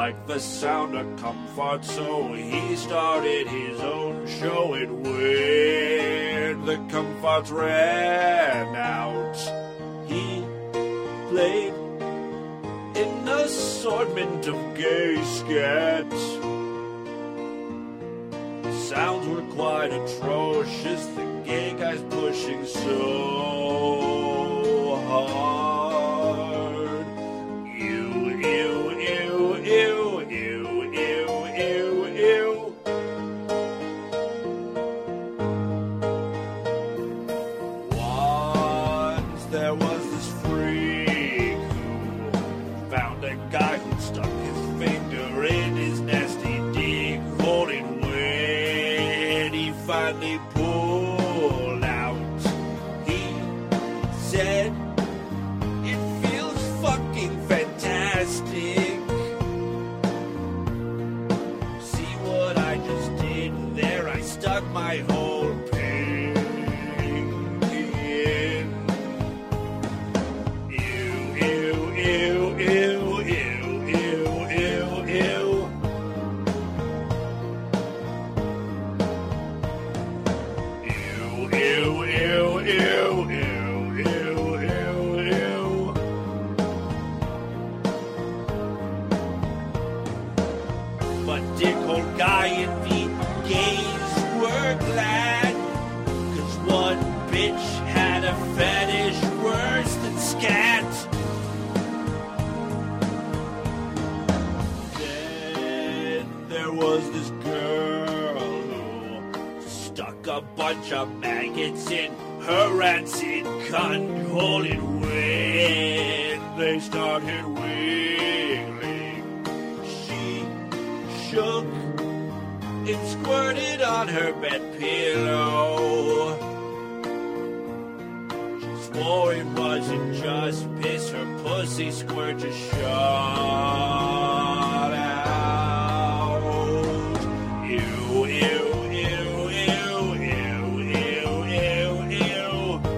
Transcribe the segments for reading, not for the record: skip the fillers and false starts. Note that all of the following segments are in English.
like the sound of comfort, so he started his own show. And when the comforts ran out, he played an assortment of gay sketch. The sounds were quite atrocious, the gay guys pushing so hard. Ew, ew, ew, ew, ew, ew, ew, ew. Once there was this freak who found a guy who stuck his finger in his nasty dick hole, and when he finally pulled out, he said, "It feels fucking fantastic." See what I just did there? I stuck my whole pig in. Ew, ew, ew, ew, ew, ew, ew, ew. Ew, ew, ew, ew, ew, ew, ew, ew. But dickhole guy and the gays were glad, 'cause one bitch had a fetish worse than scat. Then there was this girl who stuck a bunch of maggots in her rancid cunt hole, and when they started wiggling, she shook and squirted on her bed pillow. She swore it wasn't just piss, her pussy squirt just shot out. Ew, ew, ew, ew, ew, ew, ew, ew.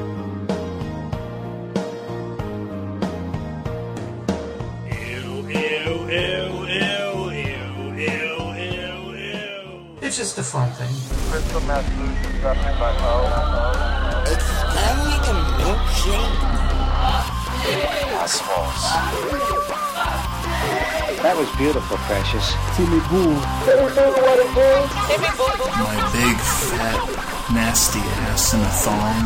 Ew, ew, ew, ew, ew, ew, ew, ew. It's just a fun thing. Crystal Massachusetts, represented by O. It's Stanley the milkshake. Assholes. That was beautiful, Precious. My big, fat, nasty ass in a thong.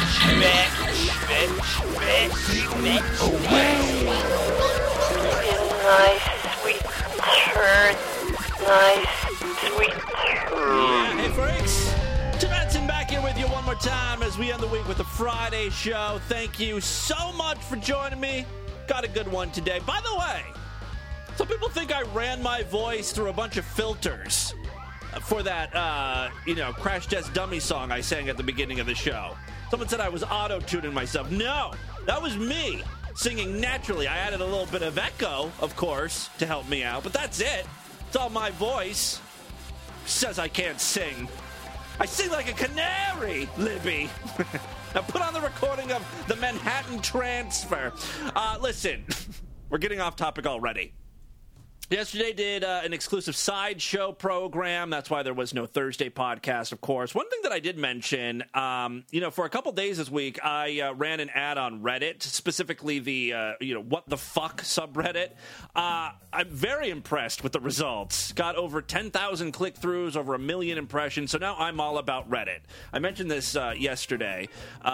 Nice, sweet turd. Nice, sweet turd. Hey, freaks. Tim Benson back here with you one more time as we end the week with the Friday show. Thank you so much for joining me. Got a good one today. By the way, some people think I ran my voice through a bunch of filters for that, Crash Test Dummy song I sang at the beginning of the show. Someone said I was auto-tuning myself. No, that was me singing naturally. I added a little bit of echo, of course, to help me out, but that's it. It's all my voice. Says I can't sing. I sing like a canary, Libby. Now put on the recording of the Manhattan Transfer. Listen, we're getting off topic already. Yesterday did an exclusive sideshow program. That's why there was no Thursday podcast, of course. One thing that I did mention, for a couple days this week, I ran an ad on Reddit, specifically the, what the fuck subreddit. I'm very impressed with the results. Got over 10,000 click-throughs, over 1 million impressions. So now I'm all about Reddit. I mentioned this yesterday.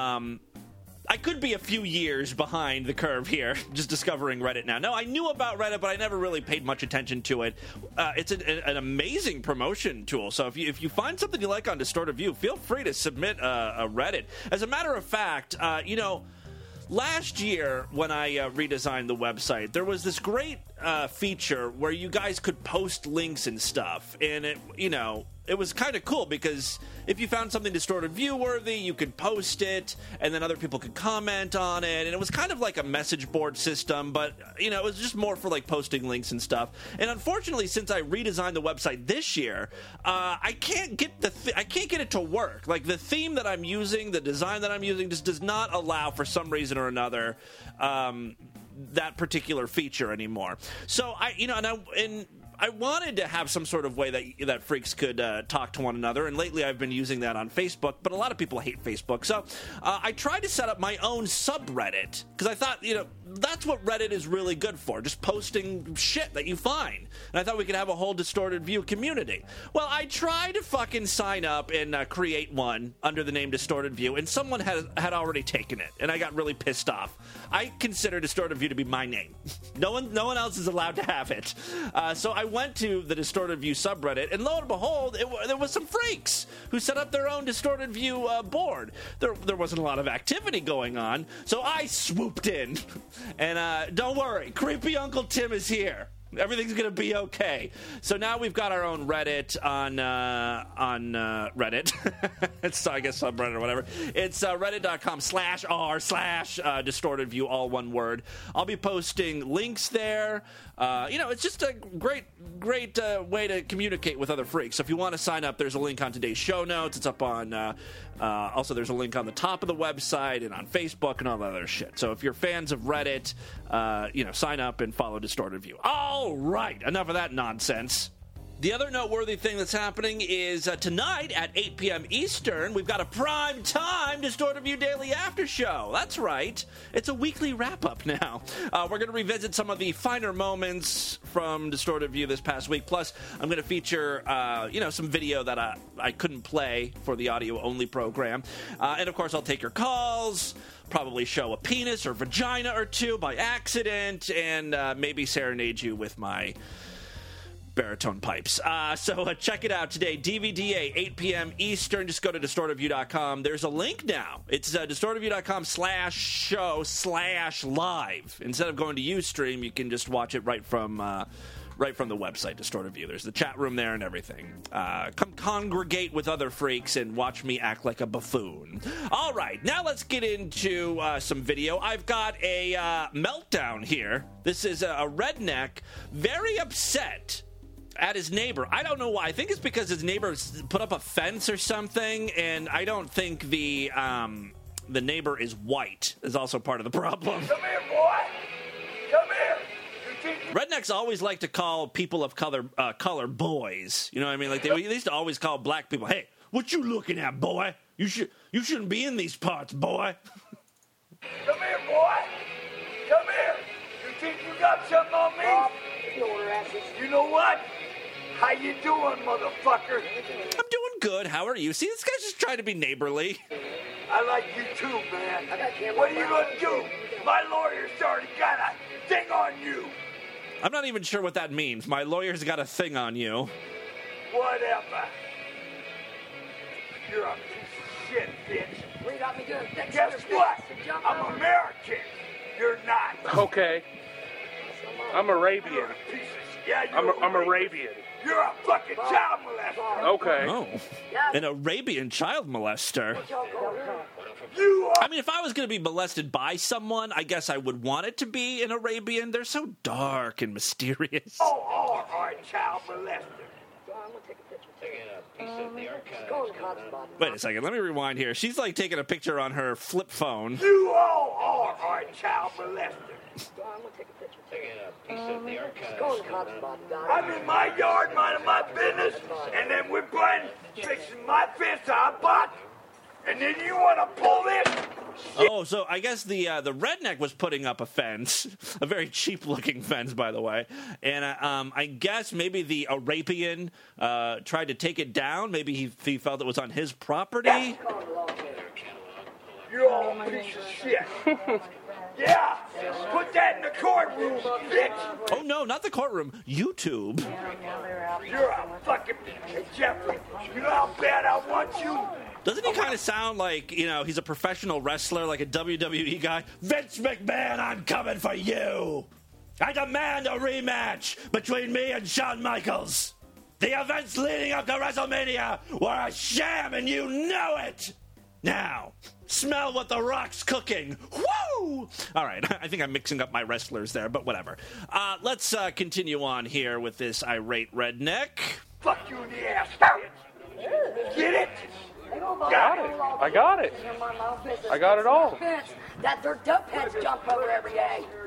I could be a few years behind the curve here, just discovering Reddit now. No, I knew about Reddit, but I never really paid much attention to it. It's an amazing promotion tool, so if you find something you like on Distorted View, feel free to submit a Reddit. As a matter of fact, last year when I redesigned the website, there was this great feature where you guys could post links and stuff, and it was kind of cool because if you found something Distorted View worthy, you could post it, and then other people could comment on it, and it was kind of like a message board system, but it was just more for like posting links and stuff. And unfortunately, since I redesigned the website this year, I can't get I can't get it to work. Like the theme that I'm using, the design that I'm using, just does not allow for some reason or another that particular feature anymore. So I wanted to have some sort of way that freaks could talk to one another, and lately I've been using that on Facebook, but a lot of people hate Facebook. So I tried to set up my own subreddit, because I thought, that's what Reddit is really good for, just posting shit that you find. And I thought we could have a whole Distorted View community. Well, I tried to fucking sign up and create one under the name Distorted View, and someone had already taken it, and I got really pissed off. I consider Distorted View to be my name. No one else is allowed to have it. So I went to the Distorted View subreddit, and lo and behold, there was some freaks who set up their own Distorted View board. There wasn't a lot of activity going on, so I swooped in. And don't worry, Creepy Uncle Tim is here. Everything's going to be okay. So now we've got our own Reddit on Reddit. It's, I guess, subreddit or whatever. It's reddit.com/r/Distorted View, all one word. I'll be posting links there. It's just a great way to communicate with other freaks. So if you want to sign up, there's a link on today's show notes. It's up on, also there's a link on the top of the website and on Facebook and all that other shit. So if you're fans of Reddit, sign up and follow Distorted View. All right, enough of that nonsense. The other noteworthy thing that's happening is tonight at 8 p.m. Eastern, we've got a prime time Distorted View Daily After Show. That's right. It's a weekly wrap-up now. We're going to revisit some of the finer moments from Distorted View this past week. Plus, I'm going to feature, some video that I couldn't play for the audio-only program. And, of course, I'll take your calls, probably show a penis or vagina or two by accident, and maybe serenade you with my baritone pipes. So check it out today. DVDA, 8 p.m. Eastern. Just go to DistortedView.com. There's a link now. It's DistortedView.com/show/live. Instead of going to Ustream, you can just watch it right from the website, Distorted View. There's the chat room there and everything. Come congregate with other freaks and watch me act like a buffoon. All right, now let's get into some video. I've got a meltdown here. This is a redneck very upset at his neighbor. I don't know why. I think it's because his neighbor put up a fence or something, and I don't think the neighbor is white is also part of the problem. Come here, boy! Come here! Rednecks always like to call people of color boys. You know what I mean? Like they used to always call black people, "Hey, what you looking at, boy? You shouldn't be in these parts, boy." Come here, boy! Come here! You think you got something on me? You know what? How you doing, motherfucker? I'm doing good. How are you? See, this guy's just trying to be neighborly. I like you too, man. What are you gonna do? My lawyer's already got a thing on you. I'm not even sure what that means. My lawyer's got a thing on you. Whatever. You're a piece of shit, bitch. Guess what? I'm American. You're not. Okay. I'm Arabian. You're a piece of shit. Yeah, I'm Arabian. You're a fucking child molester. Okay. Oh, an Arabian child molester. You are. I mean, if I was going to be molested by someone, I guess I would want it to be an Arabian. They're so dark and mysterious. All right, child molester. Wait a second. Let me rewind here. She's like taking a picture on her flip phone. You all are child molester. I'm in my yard minding my business, and then we're playing fixing my fence I bought, and then you want to pull this? Oh, so I guess the redneck was putting up a fence, a very cheap-looking fence, by the way, and I guess maybe the Arabian tried to take it down. Maybe he felt it was on his property. You're all a piece of shit. Yeah, put that in the courtroom, bitch. Oh, no, not the courtroom. YouTube. You're a fucking... Hey, Jeffrey, you know how bad I want you? Doesn't he kind of sound like, he's a professional wrestler, like a WWE guy? Vince McMahon, I'm coming for you. I demand a rematch between me and Shawn Michaels. The events leading up to WrestleMania were a sham, and you know it. Now, smell what The Rock's cooking. Woo! All right, I think I'm mixing up my wrestlers there, but whatever. Let's continue on here with this irate redneck. Fuck you in the ass, bitch. Get it? Got it. I got it. I got it all. That their duck heads jump over every day.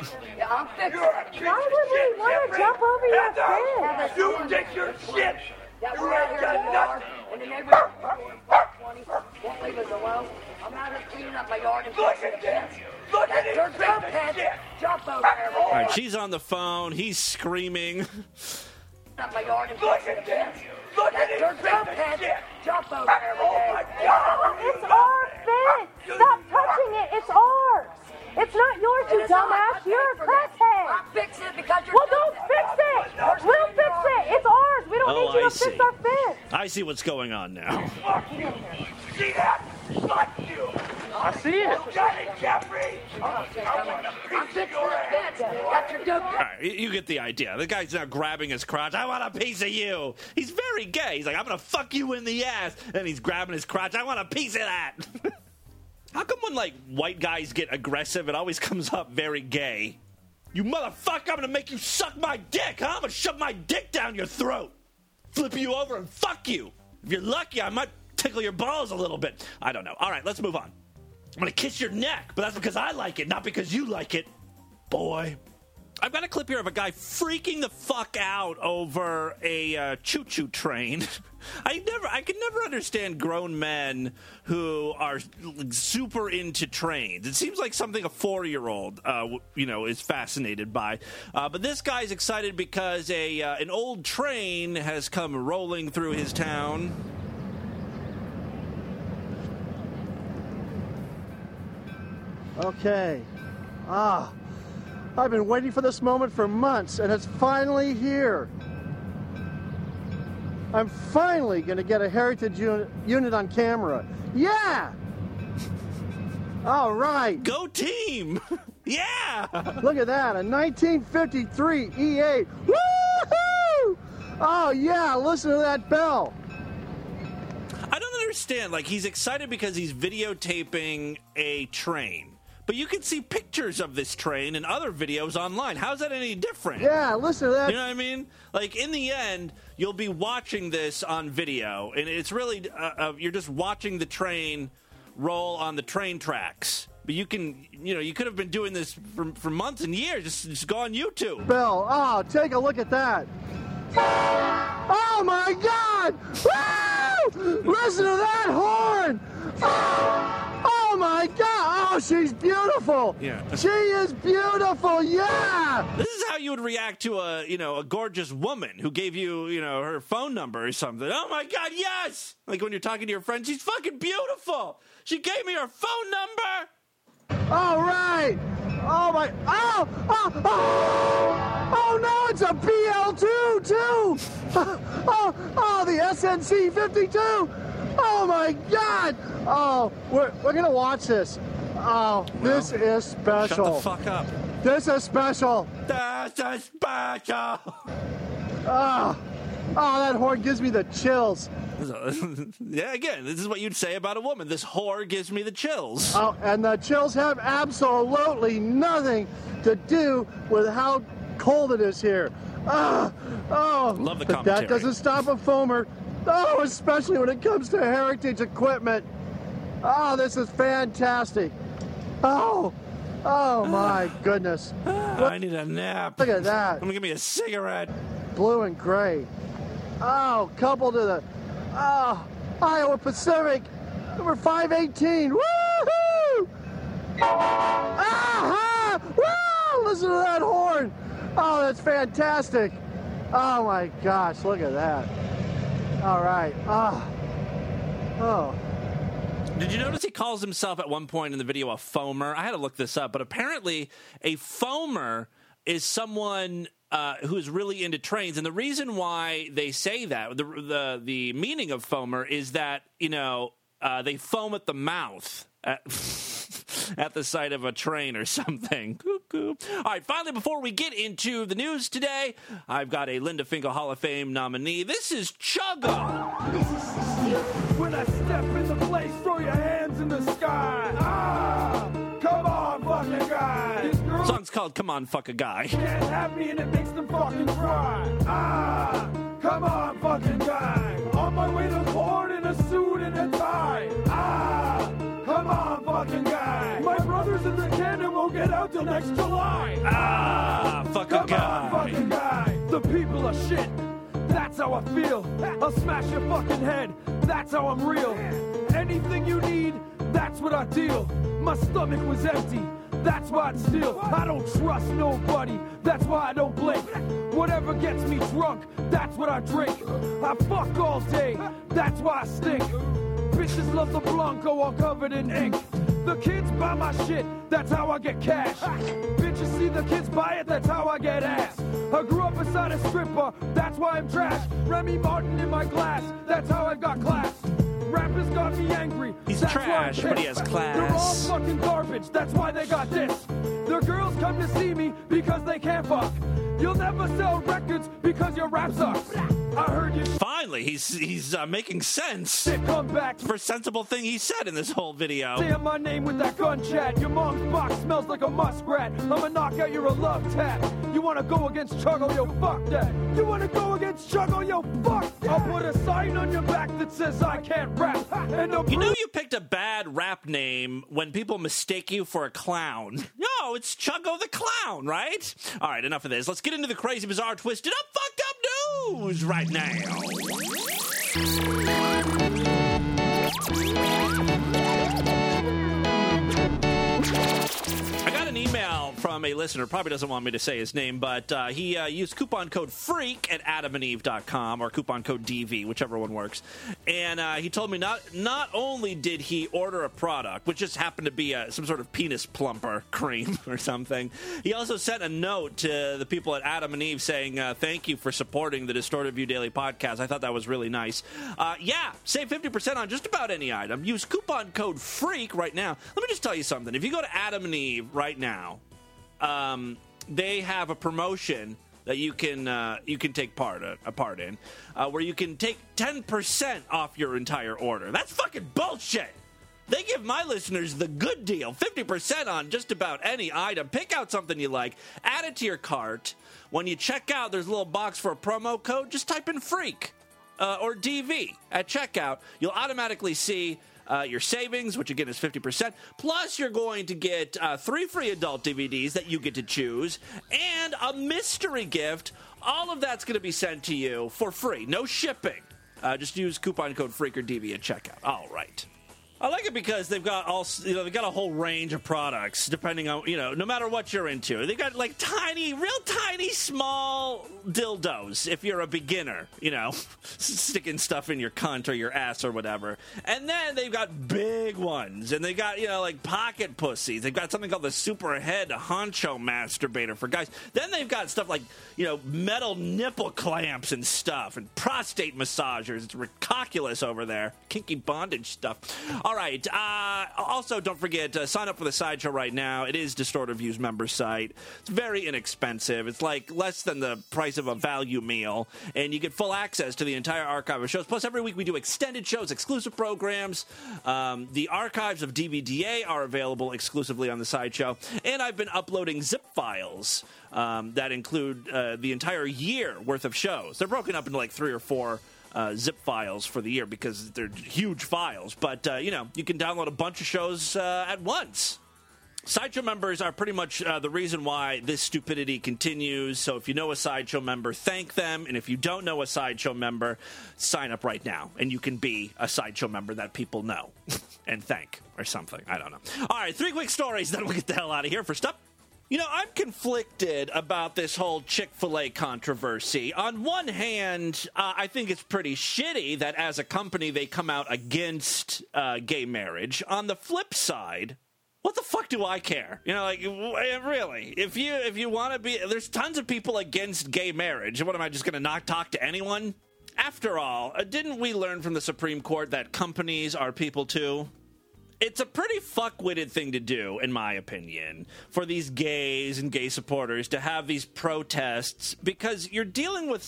Yeah, I'm fixing You're a it. piece of shit, Jeffrey. Heather, you take your shit. Yeah, You we're out ain't here in got the yard, nothing. and the neighbors 20 won't leave us alone. I'm out here cleaning up my yard and Look fixing at it. this. Look at this Your piece jump of head, shit. jump over there. All right, she's on the phone. He's screaming. Up my yard and Look fixing at it. this. Look at Your this jump piece of head, shit. jump over there. Oh my God. It's our fence. Stop touching it. It's ours. It's not yours, you dumbass. You're a crackhead. I'm fixing it because you're Well, don't fix it. We'll fix it. It's ours. We don't need you to fix our fence. I see what's going on now. Fuck you. See that? Fuck you. I see it. You got it, Jeffrey. I want a I'm piece of fixing your this ass. fence. That's your dope. All right, you get the idea. The guy's now grabbing his crotch. I want a piece of you. He's very gay. He's like, I'm going to fuck you in the ass. And he's grabbing his crotch. I want a piece of that. How come when, like, white guys get aggressive, it always comes up very gay? You motherfucker, I'm going to make you suck my dick, huh? I'm going to shove my dick down your throat. Flip you over and fuck you. If you're lucky, I might tickle your balls a little bit. I don't know. All right, let's move on. I'm going to kiss your neck, but that's because I like it, not because you like it, boy. I've got a clip here of a guy freaking the fuck out over a choo-choo train. I can never understand grown men who are super into trains. It seems like something a 4-year-old, is fascinated by. But this guy's excited because an old train has come rolling through his town. Okay. I've been waiting for this moment for months, and it's finally here. I'm finally going to get a heritage unit on camera. Yeah! All right. Go team! Yeah! Look at that, a 1953 E8. Woo-hoo! Oh, yeah, listen to that bell. I don't understand. Like, he's excited because he's videotaping a train. But you can see pictures of this train and other videos online. How's that any different? Yeah, listen to that. You know what I mean? Like, in the end, you'll be watching this on video, and it's really, you're just watching the train roll on the train tracks. But you can, you could have been doing this for months and years. Just go on YouTube. Bill, oh, take a look at that. Oh, my God! Woo! Listen to that horn! Oh, my God! Oh, she's beautiful! Yeah. She is beautiful, yeah! This is how you would react to a gorgeous woman who gave you, her phone number or something. Oh, my God, yes! Like when you're talking to your friend, she's fucking beautiful! She gave me her phone number! All right! Oh, my... Oh, no, it's a BL2, too! Oh, the SNC 52! Oh, my God! Oh, we're going to watch this. Oh, this is special. Shut the fuck up. This is special. This is special. Oh, that horn gives me the chills. Yeah, again, this is what you'd say about a woman. This whore gives me the chills. Oh, and the chills have absolutely nothing to do with how cold it is here. Oh, love the but commentary. that doesn't stop a foamer. Oh, especially when it comes to heritage equipment. Oh, this is fantastic. Oh, my goodness. I need a nap. Look at that. I'm gonna give me a cigarette. Blue and gray. Oh, coupled to the Iowa Pacific, number 518. Woo-hoo! Ah-ha! Woo! Listen to that horn. Oh, that's fantastic. Oh my gosh, look at that. All right. Oh. Did you notice he calls himself at one point in the video a foamer? I had to look this up, but apparently a foamer is someone who is really into trains, and the reason why they say that, the meaning of foamer is that they foam at the mouth at the sight of a train or something. Cuckoo. All right, finally, before we get into the news today, I've got a Linda Finkel Hall of Fame nominee. This is Chugga. When I step in the place, throw your hands in the sky. Come on, fucking guy. The song's called Come On, Fuck a Guy. Can't have me and it makes them fucking cry. Come on, fucking guy. On my way to court in a suit and a tie. Come on, fucking guy. My brother's in the cannon won't get out till next July. Fuck a guy. Come on, fucking guy. The people are shit. That's how I feel. I'll smash your fucking head. That's how I'm real. Anything you need, that's what I deal. My stomach was empty. That's why I'd steal. I don't trust nobody. That's why I don't blink. Whatever gets me drunk, that's what I drink. I fuck all day. That's why I stink. Bitches love the Blanco all covered in ink. The kids buy my shit, that's how I get cash. Bitches see the kids buy it, that's how I get ass. I grew up beside a stripper, that's why I'm trash. Remy Martin in my glass, that's how I got class. Rappers got me angry. He's that's trash, why I'm but he has pissed. class. They're all fucking garbage, that's why they got this. The girls come to see me because they can't fuck. You'll never sell records because your rap sucks. I heard you. Finally, he's making sense. Come back. First sensible thing he said in this whole video. Say my name with that gun chat. Your mom's box smells like a muskrat. I'ma knock out your love tap. You wanna go against Chuggo, yo, fuck that. You wanna go against Chuggo, yo, fuck that. I'll put a sign on your back that says I can't rap. And you know you picked a bad rap name when people mistake you for a clown. No, it's Chuggo the Clown, right? All right, enough of this. Let's get into the crazy, bizarre, twisted up, fucked up news right now. I got an email from a listener, probably doesn't want me to say his name, but he used coupon code FREAK at adamandeve.com or coupon code DV, whichever one works. And he told me not only did he order a product, which just happened to be some sort of penis plumper cream or something, he also sent a note to the people at Adam and Eve saying, thank you for supporting the Distorted View Daily podcast. I thought that was really nice. Yeah, save 50% on just about any item. Use coupon code FREAK right now. Let me just tell you something. If you go to Adam and Eve right now, they have a promotion that you can take part in, where you can take 10% off your entire order. That's fucking bullshit. They give my listeners the good deal, 50% on just about any item. Pick out something you like, add it to your cart. When you check out, there's a little box for a promo code. Just type in FREAK or DV at checkout. You'll automatically see your savings, which again is 50%. Plus, you're going to get 3 free adult DVDs that you get to choose, and a mystery gift. All of that's going to be sent to you for free. No shipping. Just use coupon code FREAK or DV at checkout. All right. I like it because they've got they've got a whole range of products depending on, no matter what you're into. They got like real tiny, small dildos if you're a beginner, sticking stuff in your cunt or your ass or whatever. And then they've got big ones, and they got, like pocket pussies. They've got something called the Super Head Honcho Masturbator for guys. Then they've got stuff like, metal nipple clamps and stuff, and prostate massagers. It's ridiculous over there. Kinky bondage stuff. All right. Also, don't forget, sign up for the Sideshow right now. It is Distorted View's member site. It's very inexpensive. It's like less than the price of a value meal, and you get full access to the entire archive of shows. Plus, every week we do extended shows, exclusive programs. The archives of DVDA are available exclusively on the Sideshow, and I've been uploading zip files that include the entire year worth of shows. They're broken up into like 3 or 4 zip files for the year because they're huge files. But, you can download a bunch of shows at once. Sideshow members are pretty much the reason why this stupidity continues. So if you know a Sideshow member, thank them. And if you don't know a Sideshow member, sign up right now. And you can be a Sideshow member that people know and thank or something. I don't know. All right, 3 quick stories, then we'll get the hell out of here. First up. I'm conflicted about this whole Chick-fil-A controversy. On one hand, I think it's pretty shitty that as a company they come out against gay marriage. On the flip side, what the fuck do I care? Really, if you want to be, there's tons of people against gay marriage. What am I just going to not talk to anyone? After all, didn't we learn from the Supreme Court that companies are people too? It's a pretty fuck-witted thing to do, in my opinion, for these gays and gay supporters to have these protests, because you're dealing with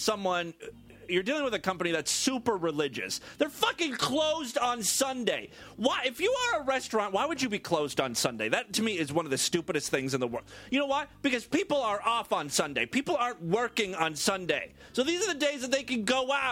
a company that's super religious. They're fucking closed on Sunday. Why? If you are a restaurant, why would you be closed on Sunday? That, to me, is one of the stupidest things in the world. You know why? Because people are off on Sunday. People aren't working on Sunday. So these are the days that they can go out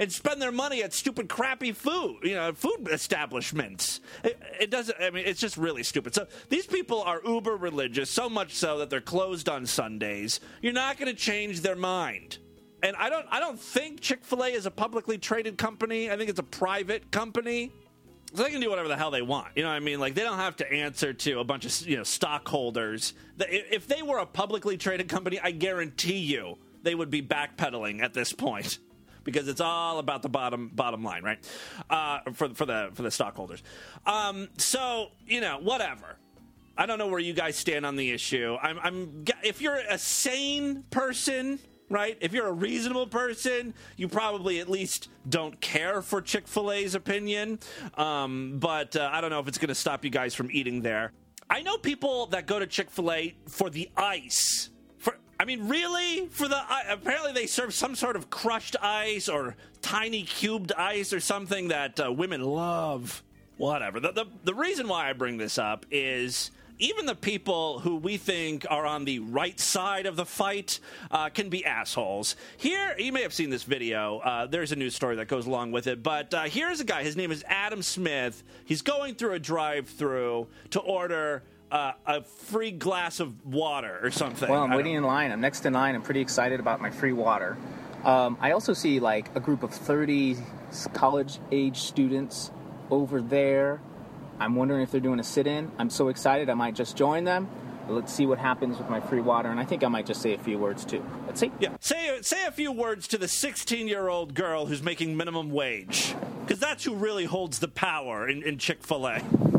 and spend their money at stupid, crappy food establishments. It doesn't. I mean, it's just really stupid. So these people are uber religious, so much so that they're closed on Sundays. You're not going to change their mind. And I don't think Chick-fil-A is a publicly traded company. I think it's a private company. So they can do whatever the hell they want. You know what I mean? Like, they don't have to answer to a bunch of, stockholders. If they were a publicly traded company, I guarantee you they would be backpedaling at this point, because it's all about the bottom line, right? For the stockholders. So, whatever. I don't know where you guys stand on the issue. If you're a sane person, right? If you're a reasonable person, you probably at least don't care for Chick-fil-A's opinion. But I don't know if it's going to stop you guys from eating there. I know people that go to Chick-fil-A for the ice. Really? Apparently they serve some sort of crushed ice or tiny cubed ice or something that women love. Whatever. The reason why I bring this up is even the people who we think are on the right side of the fight can be assholes. Here, you may have seen this video. There's a news story that goes along with it. But here's a guy. His name is Adam Smith. He's going through a drive-thru to order a free glass of water or something. Well, I'm waiting in line. I'm next in line. I'm pretty excited about my free water. I also see like a group of 30 college-age students over there. I'm wondering if they're doing a sit-in. I'm so excited I might just join them. Let's see what happens with my free water, and I think I might just say a few words too. Let's see. Yeah, say a few words to the 16-year-old girl who's making minimum wage, because that's who really holds the power in Chick-fil-A.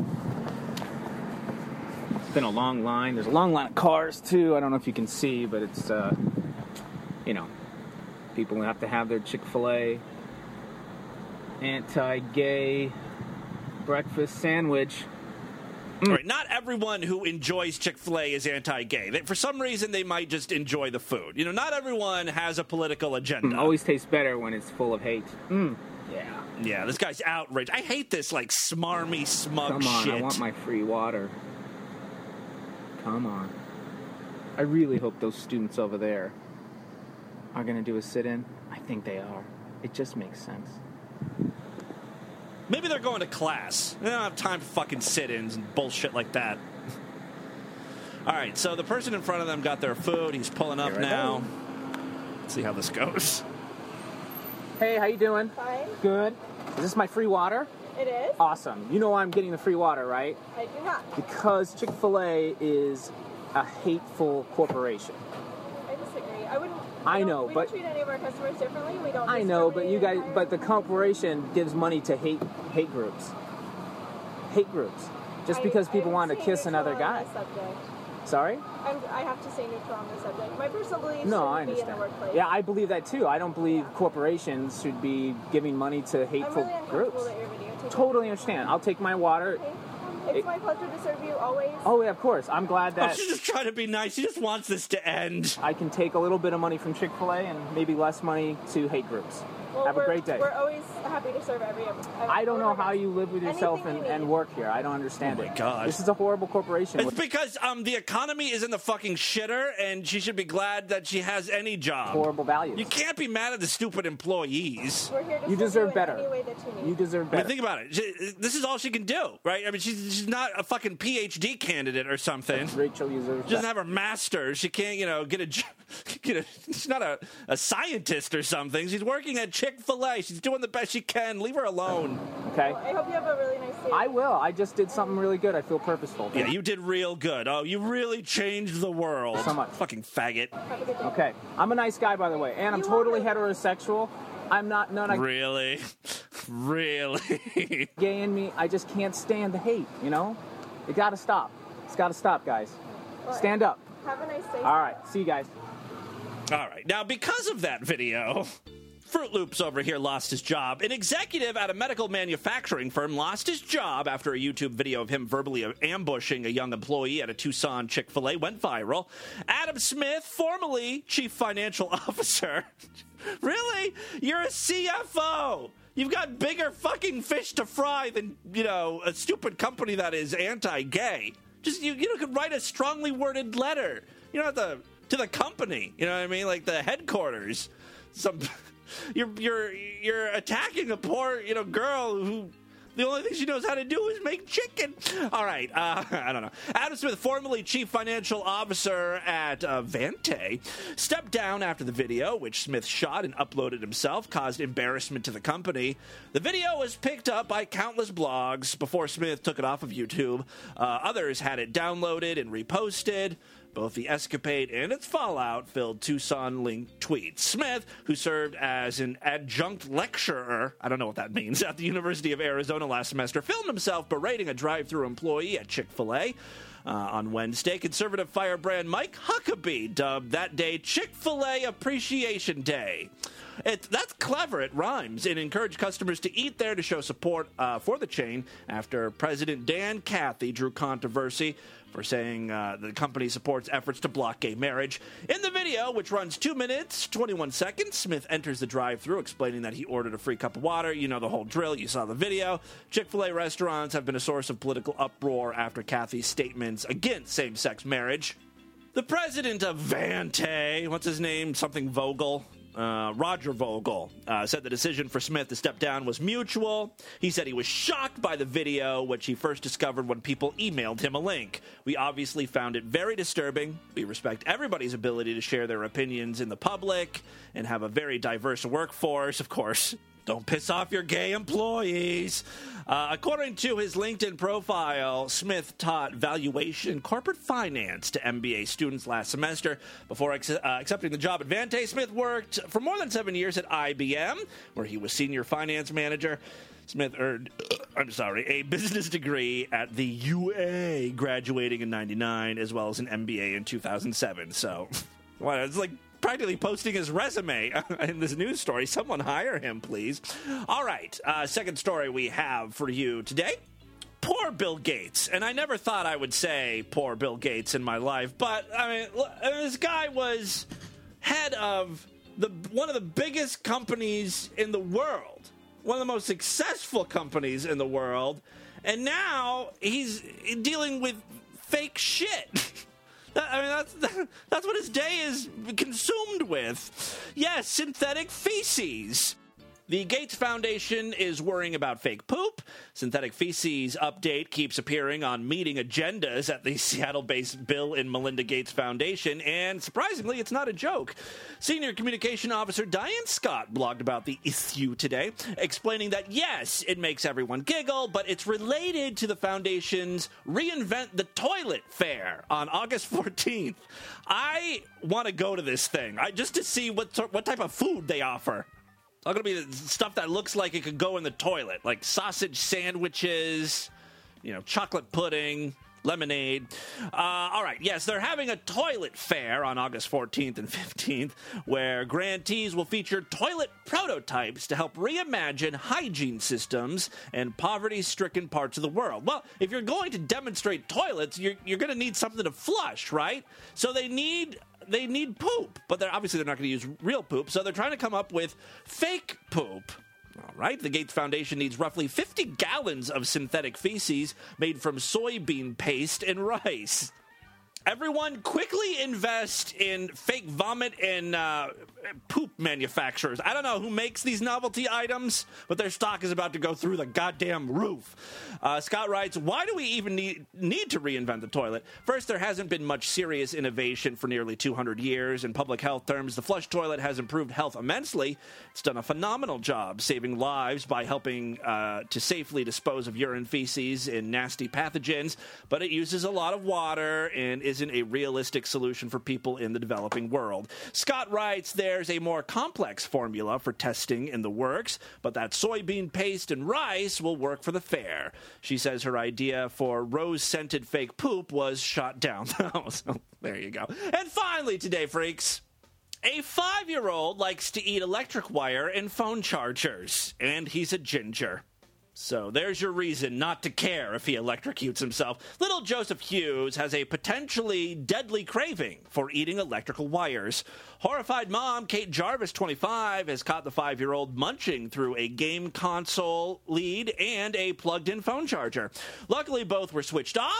It's been a long line. There's a long line of cars too. I don't know if you can see, but it's people have to have their Chick-fil-A anti-gay breakfast sandwich. All right, not everyone who enjoys Chick-fil-A is anti-gay. For some reason, they might just enjoy the food. Not everyone has a political agenda. Always tastes better when it's full of hate. Yeah, this guy's outraged. I hate this, smarmy, smug shit. Come on, I want my free water. Come on. I really hope those students over there are going to do a sit-in. I think they are. It just makes sense. Maybe they're going to class. They don't have time for fucking sit-ins and bullshit like that. All right, so the person in front of them got their food. He's pulling up now. Let's see how this goes. Hey, how you doing? Fine. Good. Is this my free water? It is. Awesome. You know why I'm getting the free water, right? I do not. Because Chick-fil-A is a hateful corporation. I disagree. I know, we but don't treat any of our customers differently. We don't. I know, but the corporation gives money to hate groups. Hate groups. Just because people want to kiss another guy. Sorry? I have to stay neutral on this subject. My personal beliefs I should be in the understand. workplace. Yeah, I believe that too. I don't believe corporations should be giving money to hateful groups. That you're videotaping. Totally understand. I'll take my water. Okay. It's my pleasure to serve you always. Oh, yeah, of course. I'm glad that... she's just trying to be nice. She just wants this to end. I can take a little bit of money from Chick-fil-A and maybe less money to hate groups. Well, Have a great day. We're always happy to serve everyone. I don't know how you live with yourself and work here. I don't understand it. Oh, my God. This is a horrible corporation. It's because the economy is in the fucking shitter, and she should be glad that she has any job. Horrible values. You can't be mad at the stupid employees. We're here to you deserve better. Any way that you need. You deserve better. Think about it. This is all she can do, right? I mean, she's not a fucking PhD candidate or something. Rachel deserves She doesn't have her master's. She can't, she's not a scientist or something. She's working at Chick-fil-A. She's doing the best she can. Leave her alone. Okay. I hope you have a really nice day. I will. I just did something really good. I feel purposeful. Yeah, you did real good. Oh, you really changed the world. So much. Fucking faggot. Have a good day. Okay. I'm a nice guy, by the way. And I'm totally heterosexual. I'm not Really? Really? Gay in me. I just can't stand the hate, It gotta stop. It's gotta stop, guys. Well, Stand up. Have a nice day. All right. See you guys. All right. Now, because of that video, Fruit Loops over here lost his job. An executive at a medical manufacturing firm lost his job after a YouTube video of him verbally ambushing a young employee at a Tucson Chick-fil-A went viral. Adam Smith, formerly chief financial officer. Really? You're a CFO. You've got bigger fucking fish to fry than, a stupid company that is anti-gay. Just, you could write a strongly worded letter, to the company, you know what I mean? Like the headquarters. You're attacking a poor, girl who the only thing she knows how to do is make chicken. All right, I don't know. Adam Smith, formerly chief financial officer at Vante, stepped down after the video, which Smith shot and uploaded himself, caused embarrassment to the company. The video was picked up by countless blogs before Smith took it off of YouTube. Others had it downloaded and reposted. Both the escapade and its fallout filled Tucson-linked tweets. Smith, who served as an adjunct lecturer, I don't know what that means, at the University of Arizona last semester, filmed himself berating a drive-thru employee at Chick-fil-A. On Wednesday, conservative firebrand Mike Huckabee dubbed that day Chick-fil-A Appreciation Day. That's clever. It rhymes, and encouraged customers to eat there to show support for the chain after President Dan Cathy drew controversy for saying the company supports efforts to block gay marriage. In the video, which runs 2 minutes, 21 seconds, Smith enters the drive-thru explaining that he ordered a free cup of water. You know the whole drill. You saw the video. Chick-fil-A restaurants have been a source of political uproar after Cathy's statements against same-sex marriage. The president of Vante, what's his name? Something Vogel. Roger Vogel said the decision for Smith to step down was mutual. He said he was shocked by the video, which he first discovered when people emailed him a link. We obviously found it very disturbing. We respect everybody's ability to share their opinions in the public and have a very diverse workforce, of course. Don't piss off your gay employees. According to his LinkedIn profile, Smith taught valuation corporate finance to MBA students last semester. Before accepting the job at Vante, Smith worked for more than 7 years at IBM, where he was senior finance manager. Smith earned, a business degree at the UA, graduating in 1999, as well as an MBA in 2007. So, it's like practically posting his resume in this news story. Someone hire him, please. All right, second story we have for you today. Poor Bill Gates. And I never thought I would say poor Bill Gates in my life, but this guy was head of one of the biggest companies in the world, one of the most successful companies in the world, and now he's dealing with fake shit. That's what his day is consumed with. Yes, synthetic feces. The Gates Foundation is worrying about fake poop. Synthetic feces update keeps appearing on meeting agendas at the Seattle-based Bill and Melinda Gates Foundation, and surprisingly, it's not a joke. Senior Communication Officer Diane Scott blogged about the issue today, explaining that, yes, it makes everyone giggle, but it's related to the Foundation's Reinvent the Toilet Fair on August 14th. I want to go to this thing, just to see what type of food they offer. It's all going to be stuff that looks like it could go in the toilet, like sausage sandwiches, chocolate pudding, lemonade. All right, yes, they're having a toilet fair on August 14th and 15th, where grantees will feature toilet prototypes to help reimagine hygiene systems in poverty-stricken parts of the world. Well, if you're going to demonstrate toilets, you're going to need something to flush, right? So they need poop, but they're not going to use real poop, so they're trying to come up with fake poop. All right, the Gates Foundation needs roughly 50 gallons of synthetic feces made from soybean paste and rice. Everyone quickly invest in fake vomit and poop manufacturers. I don't know who makes these novelty items, but their stock is about to go through the goddamn roof. Scott writes, why do we even need to reinvent the toilet? First, there hasn't been much serious innovation for nearly 200 years. In public health terms, the flush toilet has improved health immensely. It's done a phenomenal job saving lives by helping to safely dispose of urine, feces, and nasty pathogens, but it uses a lot of water and isn't a realistic solution for people in the developing world. Scott writes, there's a more complex formula for testing in the works, but that soybean paste and rice will work for the fair. She says her idea for rose-scented fake poop was shot down. So there you go. And finally today, freaks, a 5-year-old likes to eat electric wire and phone chargers, and he's a ginger. So there's your reason not to care if he electrocutes himself. Little Joseph Hughes has a potentially deadly craving for eating electrical wires. Horrified mom Kate Jarvis, 25, has caught the 5-year-old munching through a game console lead and a plugged-in phone charger. Luckily, both were switched off,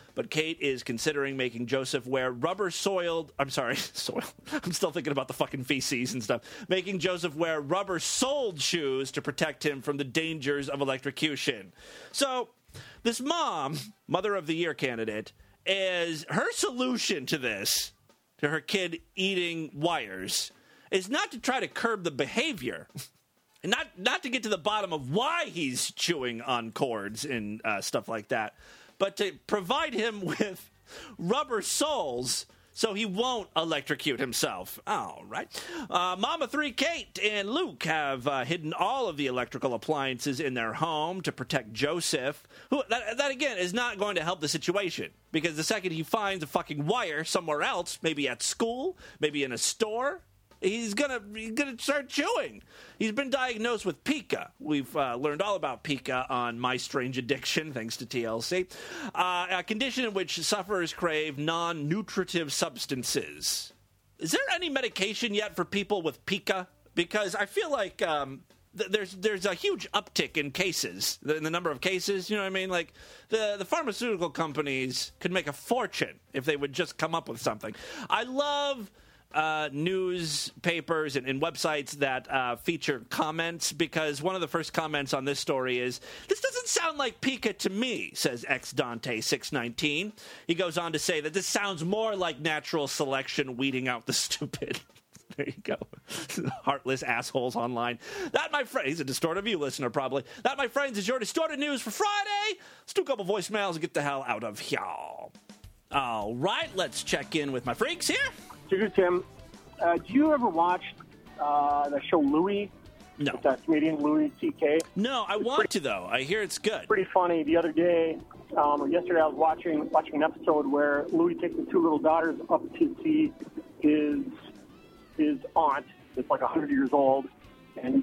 but Kate is considering making Joseph wear soil. I'm still thinking about the fucking feces and stuff. Making Joseph wear rubber-soled shoes to protect him from the dangers of electrocution. So, this mom, Mother of the Year candidate, is her solution to this, to her kid eating wires, is not to try to curb the behavior, and not to get to the bottom of why he's chewing on cords and stuff like that, but to provide him with rubber soles so he won't electrocute himself. All right. Mama 3 Kate and Luke have hidden all of the electrical appliances in their home to protect Joseph, who, that again, is not going to help the situation, because the second he finds a fucking wire somewhere else, maybe at school, maybe in a store, he's gonna start chewing. He's been diagnosed with pica. We've learned all about pica on My Strange Addiction, thanks to TLC. A condition in which sufferers crave non-nutritive substances. Is there any medication yet for people with pica? Because I feel like there's a huge uptick in cases, in the number of cases. You know what I mean? Like the pharmaceutical companies could make a fortune if they would just come up with something. I love newspapers and websites that feature comments, because one of the first comments on this story is, "This doesn't sound like pica to me," says xDante619. He goes on to say that this sounds more like natural selection weeding out the stupid. There you go. Heartless assholes online. That, my friend, he's a Distorted View listener probably. That, my friends, is your Distorted News for Friday. Let's do a couple voicemails and get the hell out of here. All right, let's check in with my freaks here. Tim, do you ever watch the show Louis? No. With that comedian Louis C.K.? No, I want to, though. I hear it's good. Pretty funny. The other day, or yesterday, I was watching an episode where Louis takes his 2 little daughters up to see his aunt that's like 100 years old, and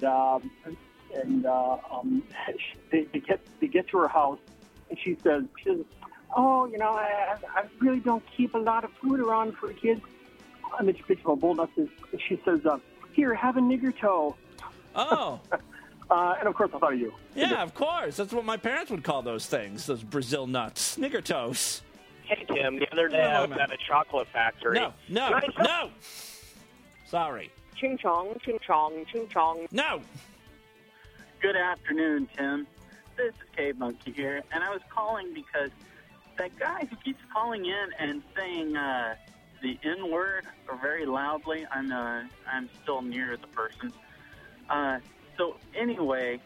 they get to her house, and she says, "Oh, you know, I really don't keep a lot of food around for the kids." And then she picks up a bowl nuts, and she says, "Here, have a nigger toe." Oh. And of course, I thought of you. Yeah, of course. That's what my parents would call those things, those Brazil nuts. Nigger toes. Hey, Tim, the other day I was at a chocolate factory. No. Sorry. Ching chong, ching chong, ching chong. No. Good afternoon, Tim. This is Cave Monkey here, and I was calling because that guy who keeps calling in and saying the N-word very loudly, I'm still near the person. So anyway,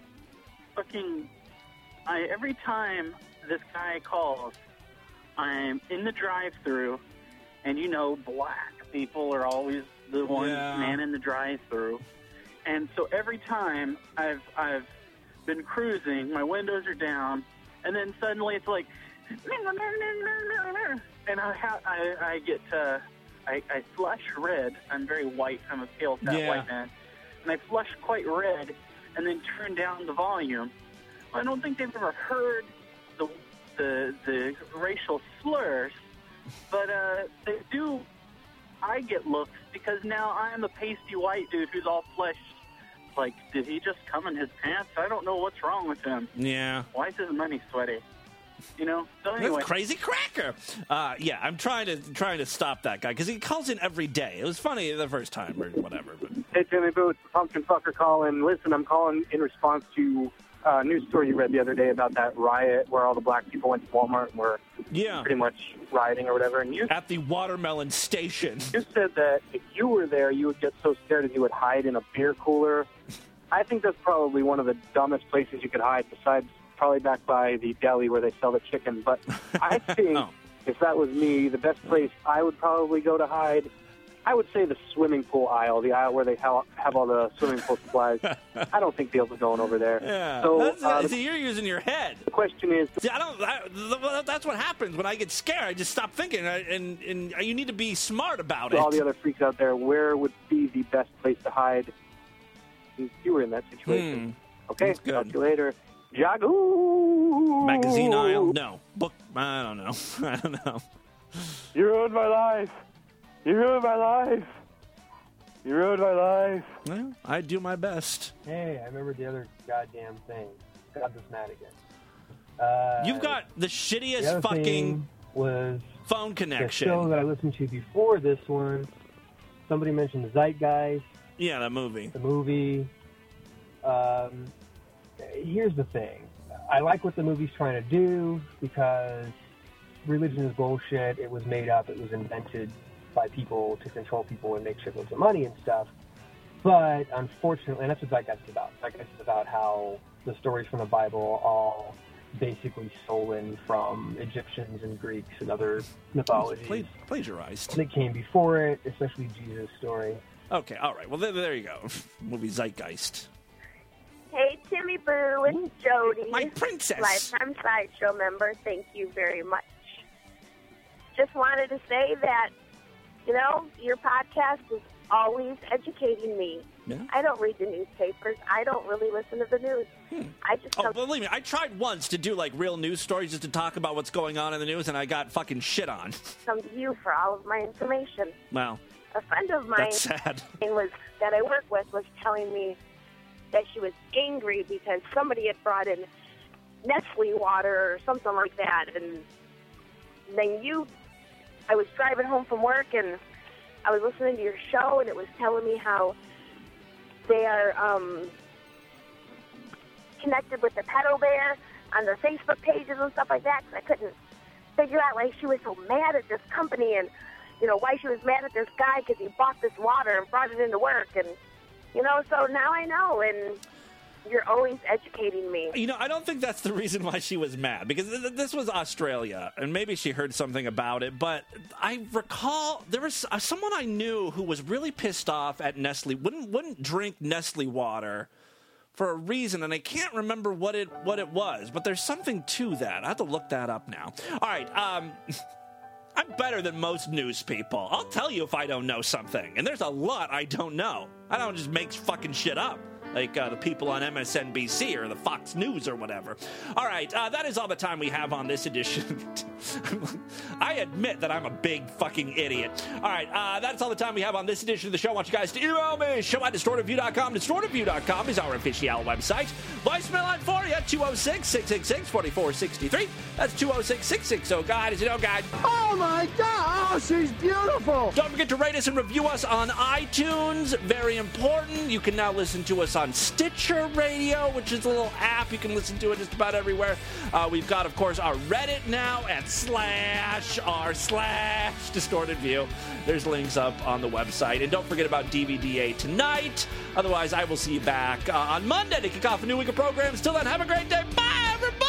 every time this guy calls, I'm in the drive-thru, and you know, black people are always the ones manning the drive-thru. And so every time I've been cruising, my windows are down, and then suddenly it's like, and I flush red. I'm very white. I'm a pale fat white man, and I flush quite red, and then turn down the volume. I don't think they've ever heard the racial slurs, but they do. I get looks because now I'm a pasty white dude who's all fleshed. Like, did he just come in his pants? I don't know what's wrong with him. Yeah. Why is his money sweaty? You know. So anyway, that's crazy cracker. I'm trying to stop that guy because he calls in every day. It was funny the first time or whatever. But hey, Timmy Boots, pumpkin fucker calling. Listen, I'm calling in response to a news story you read the other day about that riot where all the black people went to Walmart and were pretty much rioting or whatever. And you at the watermelon station. You said that if you were there, you would get so scared that you would hide in a beer cooler. I think that's probably one of the dumbest places you could hide, besides probably back by the deli where they sell the chicken. But I think if that was me, the best place I would probably go to hide, I would say the swimming pool aisle, the aisle where they have all the swimming pool supplies. I don't think they'll be going over there. Yeah. So see, you're using your head. The question is... See, that's what happens when I get scared. I just stop thinking, and you need to be smart about it. All the other freaks out there, where would be the best place to hide if you were in that situation? Okay, talk to you later. Jagoo! Magazine aisle? No. Book? I don't know. You ruined my life. You ruined my life. You ruined my life. Well, I do my best. Hey, I remember the other goddamn thing. Got this mad again. You've got the shittiest fucking was Phone Connection. The show that I listened to before this one. Somebody mentioned the Zeitgeist. Yeah, that movie. The movie. Here's the thing. I like what the movie's trying to do because religion is bullshit. It was made up. It was invented by people to control people and make shitloads of money and stuff. But unfortunately, and that's what Zeitgeist is about. Zeitgeist is about how the stories from the Bible are all basically stolen from Egyptians and Greeks and other mythologies. Plagiarized. That came before it, especially Jesus' story. Okay, all right. Well, there you go. Movie Zeitgeist. Hey, Timmy Boo, it's Jody. My princess. Lifetime Sideshow member. Thank you very much. Just wanted to say that, you know, your podcast is always educating me. Yeah. I don't read the newspapers. I don't really listen to the news. I just believe me, I tried once to do like real news stories just to talk about what's going on in the news, and I got fucking shit on. come to you for all of my information. Wow. A friend of mine That's sad. that I work with was telling me that she was angry because somebody had brought in Nestle water or something like that, and then I was driving home from work and I was listening to your show, and it was telling me how they are connected with the Pedo Bear on their Facebook pages and stuff like that, because I couldn't figure out why she was so mad at this company and, you know, why she was mad at this guy because he bought this water and brought it into work. And, you know, so now I know, and you're always educating me. You know, I don't think that's the reason why she was mad, because this was Australia, and maybe she heard something about it, but I recall there was someone I knew who was really pissed off at Nestle, wouldn't drink Nestle water for a reason, and I can't remember what it was, but there's something to that. I have to look that up now. All right, I'm better than most news people. I'll tell you if I don't know something, and there's a lot I don't know. I don't just make fucking shit up like the people on MSNBC or the Fox News or whatever. All right, that is all the time we have on this edition. I admit that I'm a big fucking idiot. All right, that's all the time we have on this edition of the show. I want you guys to email me, show@distortedview.com. Distortedview.com is our official website. Voicemail line for you, 206-666-4463. That's 206-660-GUIDE. Is it GUIDE? Oh, my God. Oh, she's beautiful. Don't forget to rate us and review us on iTunes. Very important. You can now listen to us on Stitcher Radio, which is a little app. You can listen to it just about everywhere. We've got, of course, our Reddit now at /r/DistortedView. There's links up on the website. And don't forget about DVDA tonight. Otherwise, I will see you back on Monday to kick off a new week of programs. Till then, have a great day. Bye, everybody!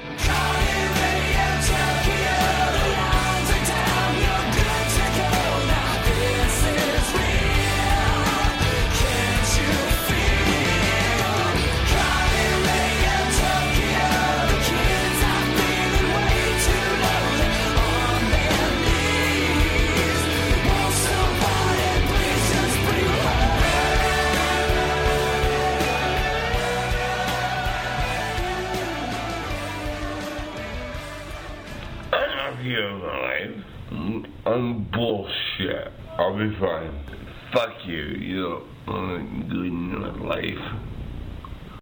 I'm bullshit. I'll be fine. Fuck you. You don't want good in my life.